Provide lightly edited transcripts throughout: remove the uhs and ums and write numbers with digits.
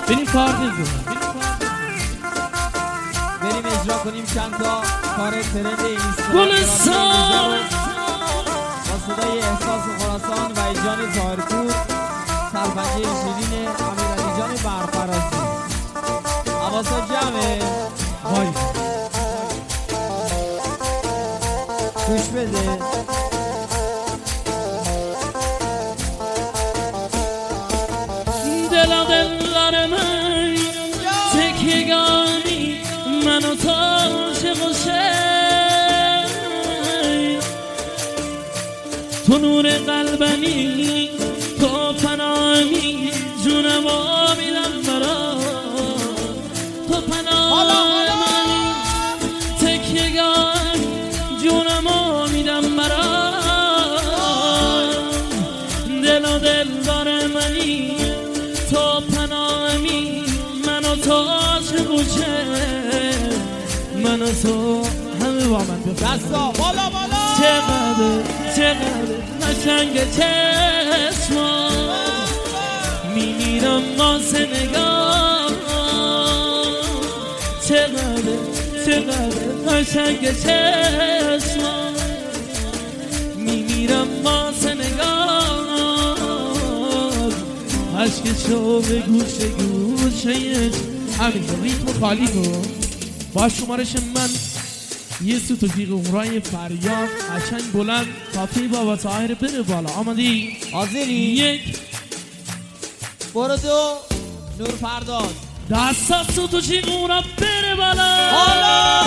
بریم کار بزنیم، بریم اجرا کنیم چند تا کار ترند اینستاگرام گلستان با صدای احساس خراسان و ایجان ظاهرپور، سرپنجه شیرین امیرعلی جان برفرازی. حواسا جمعه، وای گوش بده. دل من تکیگانی منو تا عاشق و شد، تو نور قلبمی، تو پناهمی، جونمو میدم برات، تو پناهمی، تکیگانی، جونمو میدم برات. دل دار منی، تو پناهمی، منو تو عاشق و شد، منو تو همه با من دستا بالا بالا. چقدر قشنگ چشما، میمیرم واسه نگاه. چقدر قشنگ چشما، میمیرم واسه نگاه. عشقشو به گوشه همین ریتم خالی کن با شمارش من. یه سوت و تیغ اونرای فریاد قشنگ بلند کافی بابا طاهر بره بالا. آمدی؟ حاضری؟ یک برو دو نور پرداز. دستا سوت و تیغ اونرا بره بالا. حالا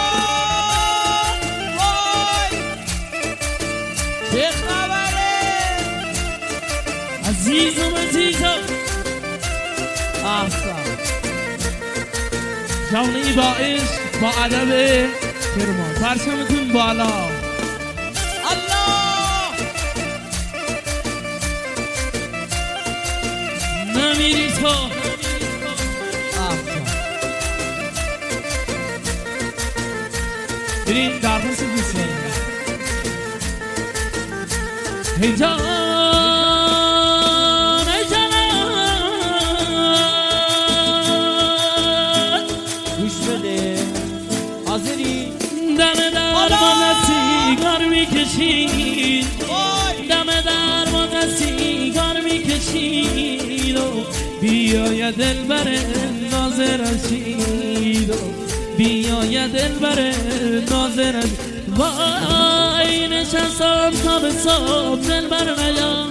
وای چه خبره عزیزم احسن. جوانی با عشق با ادب کرمان پرچمتون بالا. الله نمیری تو احسن. بریم درخواست گوش کنیم. هی جان ای جان گوش بده. حاضری؟ دم درمان سیگار میکشید، وای دم درمان سیگار میکشید و بیای دلبر ناز رشید و بیای دلبر ناز رشید. وای نشستم تا به صبح دلبر نیام،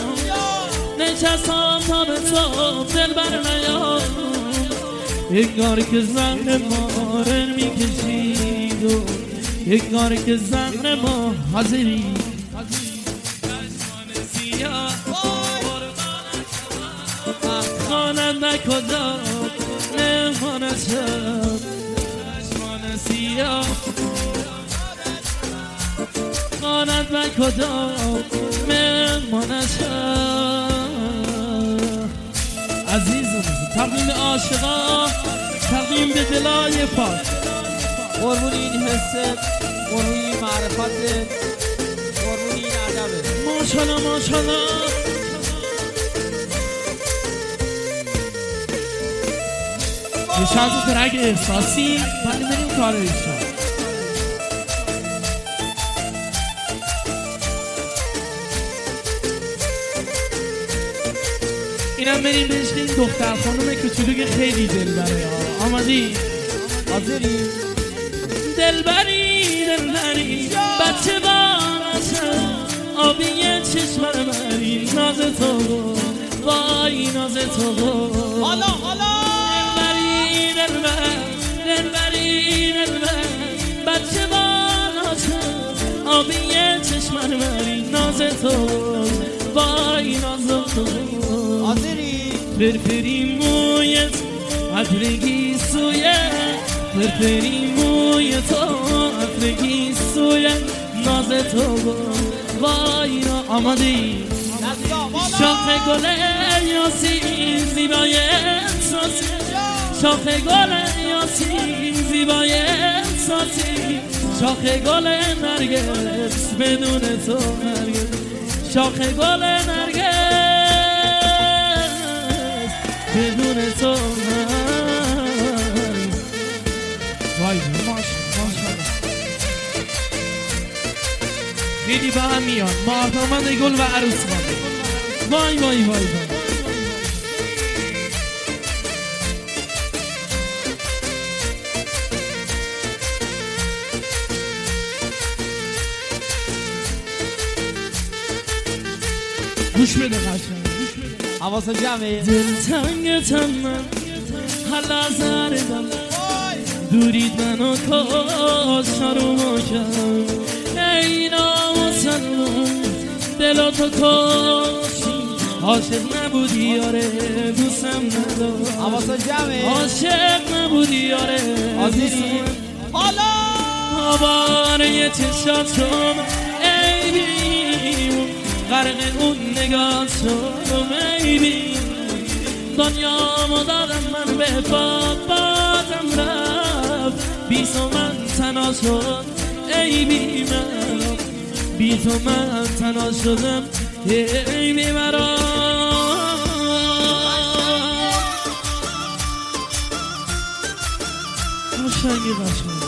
نشستم تا به صبح دلبر نیام. انگار که زهر مارن میکشید و انگار که زهر ما. حاضری؟ چشمان سیاه خانند کجا نمانت شد، چشمان سیاه خانند کجا نمانت شد. عزیزم تقدیم عاشقا، تقدیم به دلای پاک، قربون این حسه، قربون این معرفته، قربون این ادبه. ماشالله ماشالله. یه چند تا ترک احساسی ولی بریم کار ایشان. اینم بریم بهش این دختر خانم کوچولو که خیلی دلبره. آمدی؟ حاضری؟ دلبری بچه بارشم آبی چشم بری ناز تو وای ناز تو. حالا حالا دلبری بچه بارشم آبی چشم بری ناز تو وای ناز تو. حاضری؟ فرفری مویت عطرگی سویه، فرفری موی تو عطرگی سویه ناز تو وای نا. آمدی؟ شاخ گل یاسین زیبای احساسی، شاخ گل یاسین زیبای احساسی، شاخ گل نرگس بدون تو نرگس، شاخ گل نرگس بدون تو وای خیلی با هم میان ماهتامند گل و عروس وای وای وای وای گوش بده قشنگ حواس جمعه دلتنگتم من هر لحظه هردم دورید منو کاش شروع کرد ای نامسلم دل تو کاشی عاشق نبودی آره دوستم نداشت حواس جمعه عاشق نبودی آره عزیزی حالا آواره چشاتم ای بیم غرق اون نگاه شدم ای بیم دنیا مدارم من به بادم رفت بی تو من تنها شد ای بی من بی تو من تنها شدم ای بی مرا قشنگی قشنگی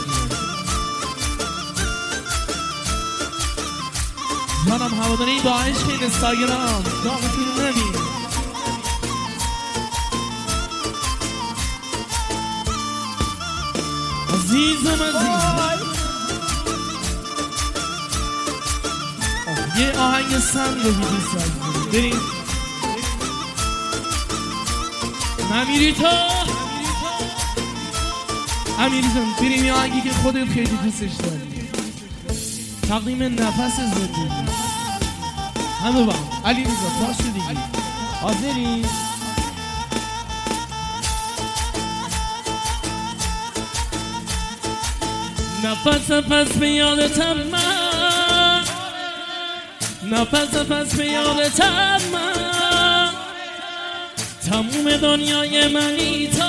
جانم هواداری با عشق این اینستاگرام داغتون نمید عزیزم عزیزم یه آهنگ سند رو بیدیست بریم نمیری تو امیری جان بریم یه آهنگی که خودت خیلی دوستش داری تقدیم نفس زندگی همه با علی رضا باش دیگه حاضری نفس به یادتم من نفس به یادتم من تموم دنیای منی تا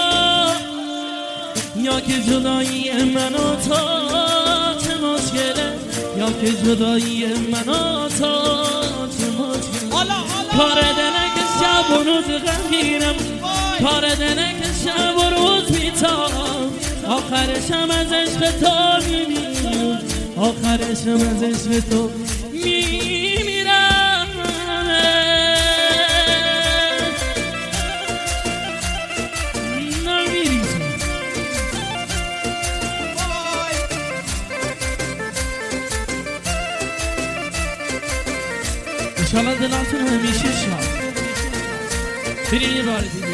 یا که جدایی من و تو چه مشکله یا که جدایی من و تو چه مشکله کار دلک شب و روز غمگیرم کار دلک شب و روز بیتام آخرشم از عشق تو میمیرم آخرشم از عشق تو میمیرم نمیری تو انشالله دلاتون همیشه شاد بریم یه بار دیگه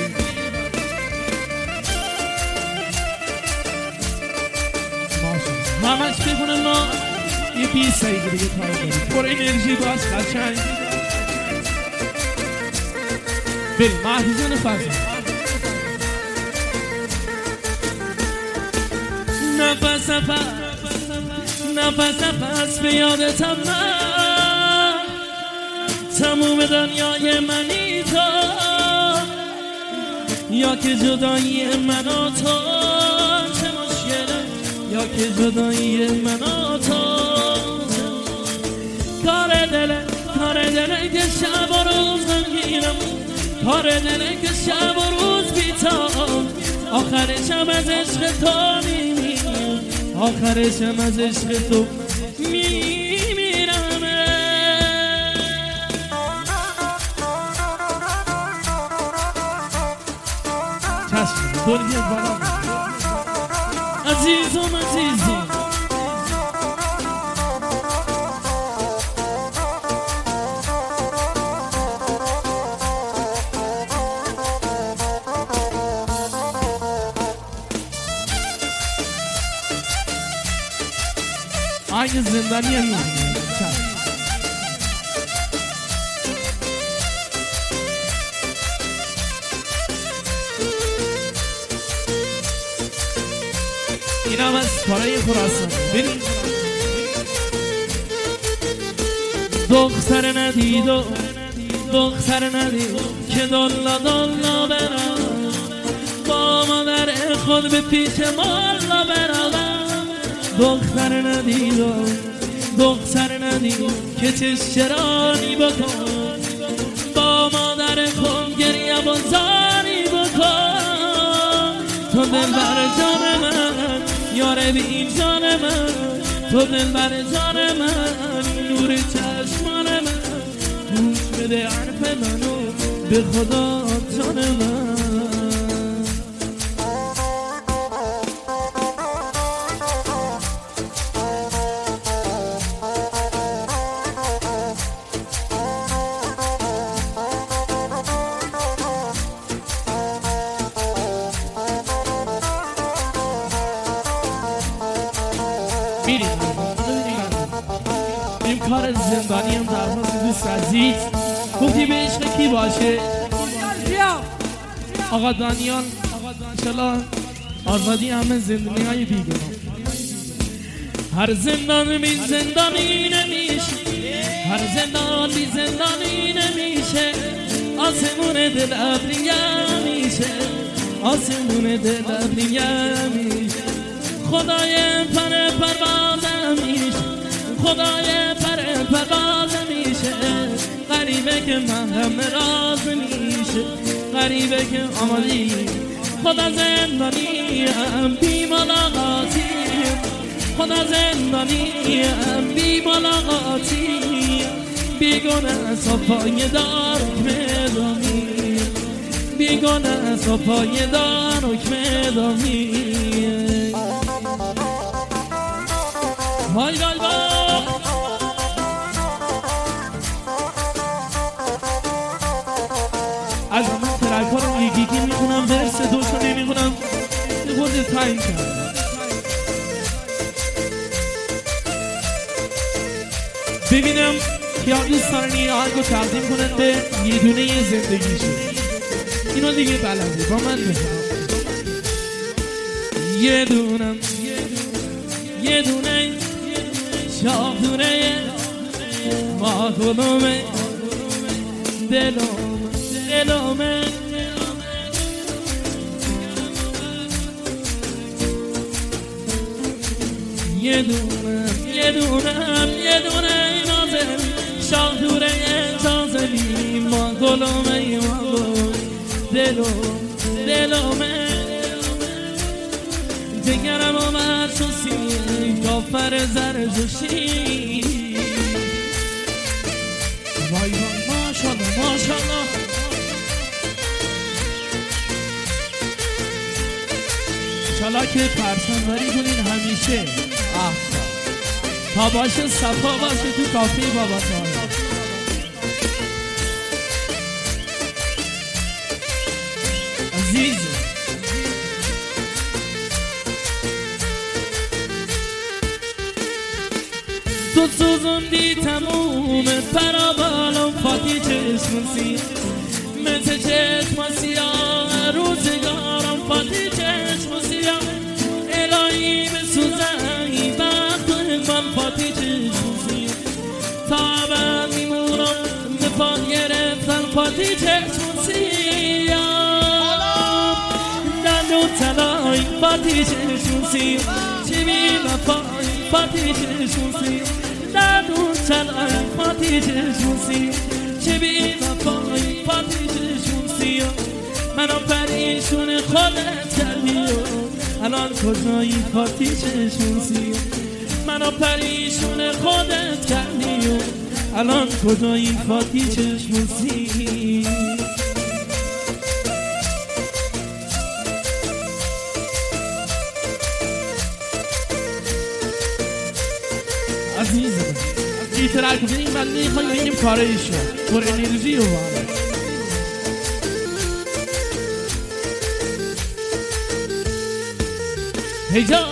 همش بخونم ما یه 20 دقیقه دیگه کار داریم پر انرژی باز قشنگ بریم محفوظان فضل نفس به یادتم من تموم دنیای منی تو یا که جدایی من و تو چه مشکله یا که جدایی من و تو کار دله که شب و روز غمگینم کار دله که شب و روز بیتام آخرشم از عشق تو میمیرم آخرشم از عشق تو میمیرم چشم دنیا بالا عزیزم عزیزم آهنگ زندانی هم میدونیم این هم از کارهای خراسان بریم دختر ندید و دختر ندید که دلا دلا برم با مادر خود به پیش مالا برم دختر ندید و دختر ندید که چشرانی بکن با مادر خود گریه بازاری کن تو دل بر جان من یار بی جان من تو دل بر جان من نور چشمان من گوش بده حرف منو به خدا جان من بریم کار زندانی هم درخواست دوست عزیز گفتی به عشق کی باشه آقا دانیال انشالله آزادی همه زندانی های بیگناه هر زندان بی زندانی نمیشه هر زندان بی زندانی نمیشه آسمون دل ابریه میشه آسمون دل ابریه میشه خدای پر پروازم میشه خدای پر پروازم میشه غریبه که محرم راز میشه غریبه که آمالی خدا زندانیم بی ملاقاتی خدا زندانیم بی ملاقاتی بیگونه صفای دار حکم دامی بیگونه صفای دار حکم دامی وای وای وای از من ترک‌ها رو یکی میخونم ورس دوشو نمیخونم خود تایم کرد ببینم کیا دوست دارن این آهنگو تقدیم کنن به یه دونه زندگیشون اینو دیگه بلده با من بفهم یه دونم یه دونه شاخ دونه ما دلومه دلومه یه دونه نازل شاخ دوره تازلی ما دلومه دلومه جگرم آمد تو سینه کافر زرجوشی وای وای ماشالله ماشالله انشالله که پرسنوری کنین همیشه تا باشه صفا باشه تو کافه بابا طاهر عزیز تو سوزوندی تموم پرابالم فاتی چشم سیاه مثل چشم سیاه روزگارم فاتی چشم سیاه الهی بسوزنی وقت من فاتی چشم سیاه تا عبد میمونم به پا گرفتن فاتی چشم سیاه دندون تلای فاتی چشم سیاه چی بی وفای فاتی چشم سیاه دندون تلای فاتی چشم سیاه چه بی وفای فاتی چشم سیاه منو پریشون خودت کردی الان کجایی فاتی چشم سیاه منو پریشون خودت کردی الان کجایی فاتی چشم سیاه عزیزم این ترک کنیم من نیخواه اینیم کارایشو پر انرژی رو باره هیجان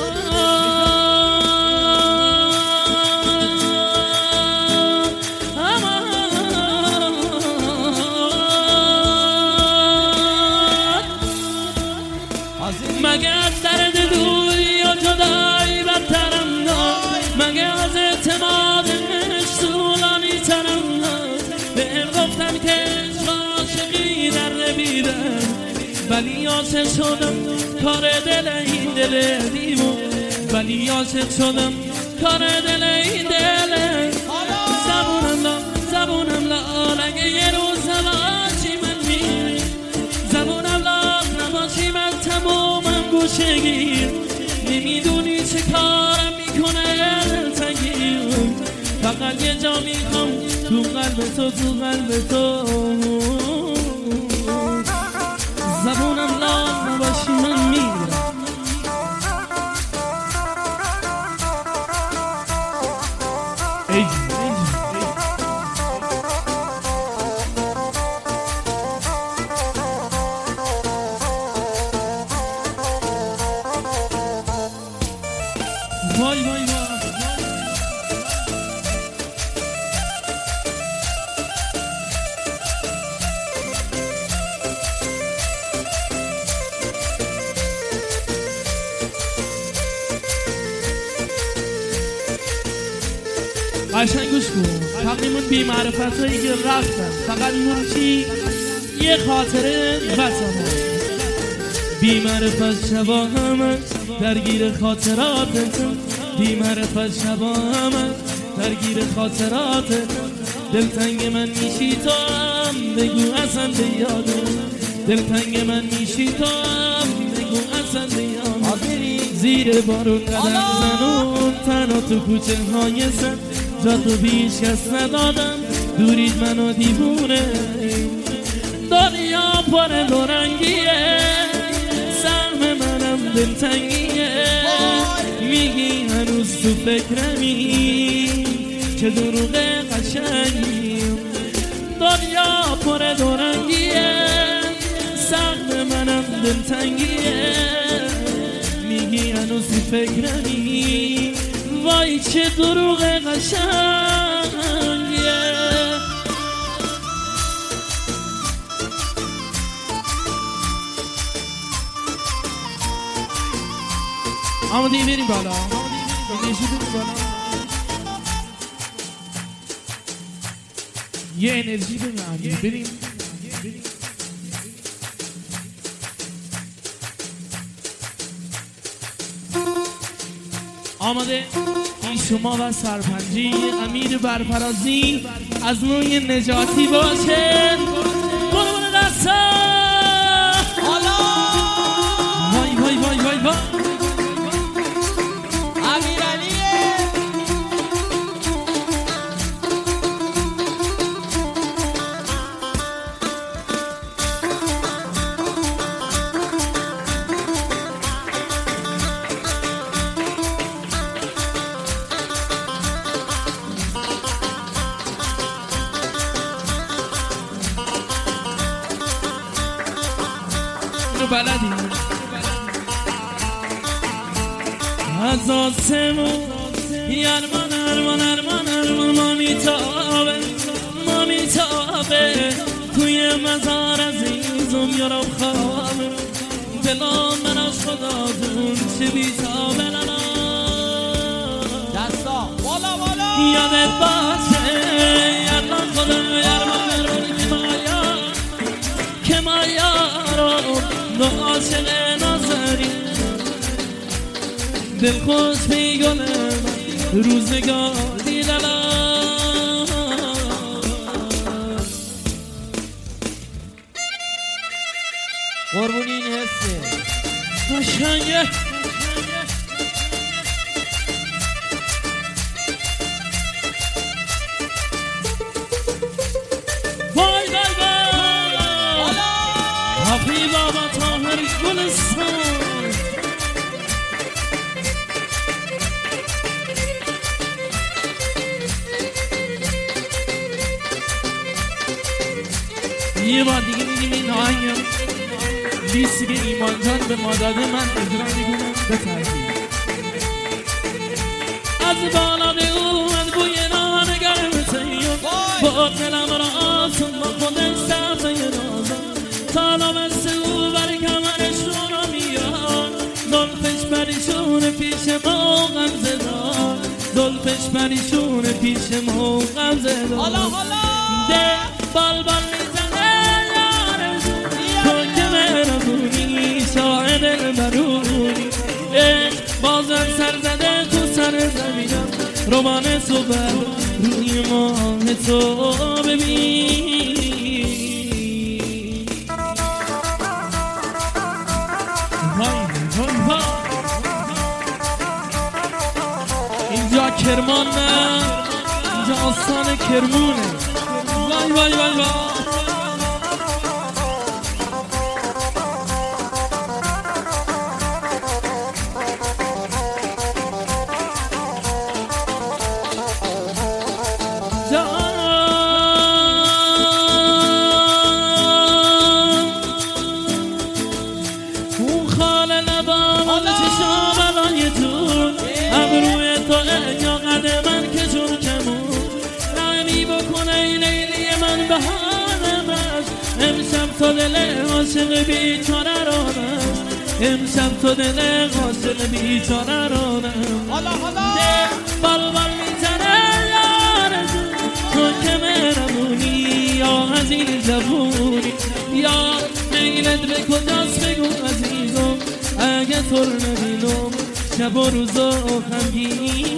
مگه از درد دوری یا جدایی بدترم دار مگه از اعتماد مشتولانی ترم دار به گفتم که عاشقی در نبیدم ولی عاشق شدم کار دل این دل دیوون ولی عاشق شدم کار دل این دل زبونم لال اگه یه روز هواشی من میری زبونم لال گوشه گیر نمیدونی چه کارم میکنه دلتنگی فقط یه جا میخوام تو قلب تو تو قلب تو زبونم لال نباشی من میرم وای وای وای قشنگ گوش کن تقریمون بی معرفت هایی که رفتن فقط مرچی یه خاطره وطنه بی معرفت شبا همه درگیر خاطراتتون بی معرفت شبا همه درگیر خاطراتتون دلتنگ من میشی تو هم بگو اصلا به یادم دلتنگ من میشی تو هم بگو اصلا به یادم زیر بارون قدم زنون تنها تو کوچه های سن جا تو بیش کس ندادم دورید منو دیوونه دنیا پر دورنگیه سهم منم دلتنگیه میگی هنوز تو فکرمی چه دروغ قشنگی دنیا پر دورنگیه سهم منم دلتنگیه میگی هنوز تو فکرمی وای چه دروغ قشنگیه اما دیگه بریم بالا یه انرژی بریم آماده این شما و سرپنجی امیر برفرازی از نوع نجاتی باشه برو دستا وای وای وای وای وای امیر علیه بلدی از آسمون یرمان ارمان ارمان ارمان ما میتابه توی مزار عزیزم یارم خوابه دلم من از خدا دون چه بیتابه للا دستا والا یادت باشه یرمان خدا یرمان ارمان که ما یارم دو عاشق نازری دل خوش میگنه روزگار دیدلا قربونی این حسه قشنگه وای وای وای حافی بابا طاهر گلستان یه بار دیگه میدیم این آهنگم لیستی که ایمان جان به ما داده من اجرا میکنم بفرمایید از بالا به اومد بوی نان گرم سیون با دلم را آسون با خودش سفته نازم تالا بسته او بر کمرشون رو میاد دلپش پریشون پیش ما غمزه دار دلپش پریشون پیش ما غمزه دار ده بال بال میزنه یارم تو که مهربونی شاه دلبرونی بازم سر زده تو سر زمینم روان تو بر روی ماه تو ببین وای اینجا کرمان نه، اینجا آستان کرمونه. وای وای وای وای اون خاله لبام چشام علای جون ابروی تو یا قد من که جون کمون لعنی بکنه ای لیلی من بهانم است امشب تو دل عاشق بیچاره رانم امشب تو دل عاشق بیچاره رانم حالا بال بال میزنه یارزون تو که مهربونی یا عزیز جوونی یا میلت به کجاست بگو عزیزم اگه تو رو نبینم شب و روز و غمگینی